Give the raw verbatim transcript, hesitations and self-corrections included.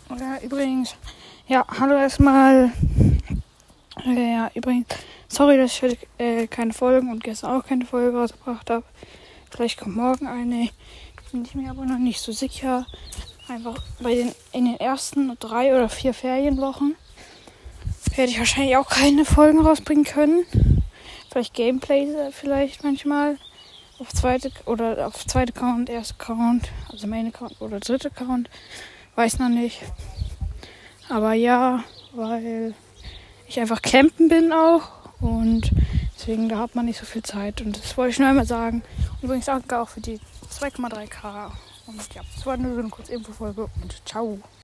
Ja, übrigens, ja, hallo erstmal. Äh, ja, übrigens, sorry, dass ich heute äh, keine Folgen und gestern auch keine Folge rausgebracht habe. Vielleicht kommt morgen eine. Bin ich mir aber noch nicht so sicher. Einfach bei den in den ersten drei oder vier Ferienwochen werde ich wahrscheinlich auch keine Folgen rausbringen können. Vielleicht Gameplays äh, vielleicht manchmal. Auf zweite oder auf zweite Account, erster Account, also Main Account oder dritter Account. Weiß noch nicht. Aber ja, weil ich einfach campen bin auch. Und deswegen, da hat man nicht so viel Zeit. Und das wollte ich nur einmal sagen. Und übrigens danke auch für die zwei Komma drei K. Und ja, das war nur so eine kurze Infofolge. Und ciao.